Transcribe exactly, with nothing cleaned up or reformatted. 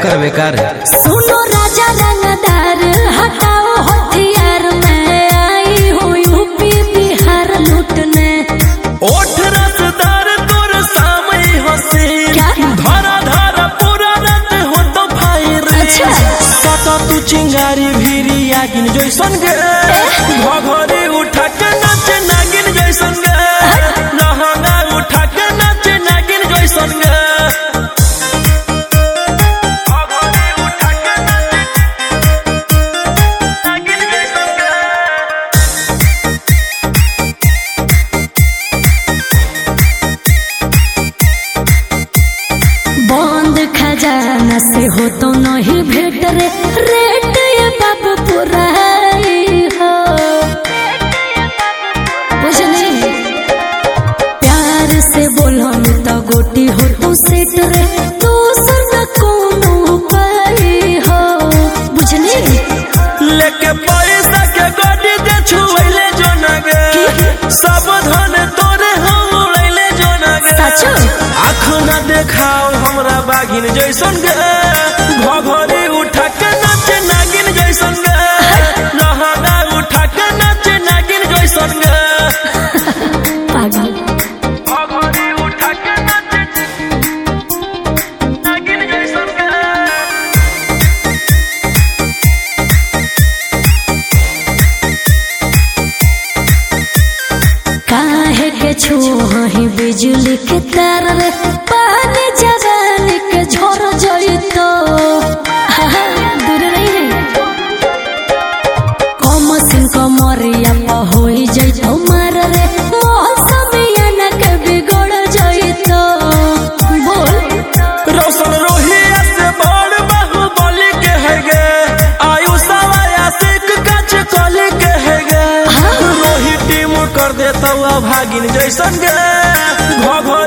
करबे कर। सुनो राजा रंगदार हटाओ हथियार, मैं आई हूँ यूपी बिहार लूटने। ओठ रसदार तोर सामई हसीन, धरा धरा पूरा रात हो तो फायर। अच्छा कत तू चिंगारी भीरी आगिन जैसन गे, घघरी उठा के नाच नागिन जैसन गे, लहंगा उठा के नाच नागिन जैसन गे। बंद खजाना से हो तो नहीं भेट रे, रेट ये बाबू पूरा हो बुझली। प्यार से बोलो तो गोटी हो तो सेट रे, तू सुन कोनो पाई हो बुझली। लेके पैसा के गाड़ी दे छुएले जो नगे, सब धन तोरे हम उड़ैले जो नगे। सचो आँख न देखाओ हमरा बागिन जैसन गे, घघरी उठा के नाच नागिन जैसन गे, लहंगा उठा के नाच नागिन जैसन गे। पागल घघरी उठा के नाच नागिन जैसन गे। काहे के छुही बिजली के तार रे, पानी जवानी के झोर जइतो दूर नहीं है। कम सिंह कमरिया होई जइतो मार रे, मौसमिया के बिगड़ जइतो। बोल रोशन रोहिया से बड़ बाहुबली के है गे, आयुषवा आशिक काच कली के है गे। रोही टीम कर देता भागिन जैसन गे, घघरी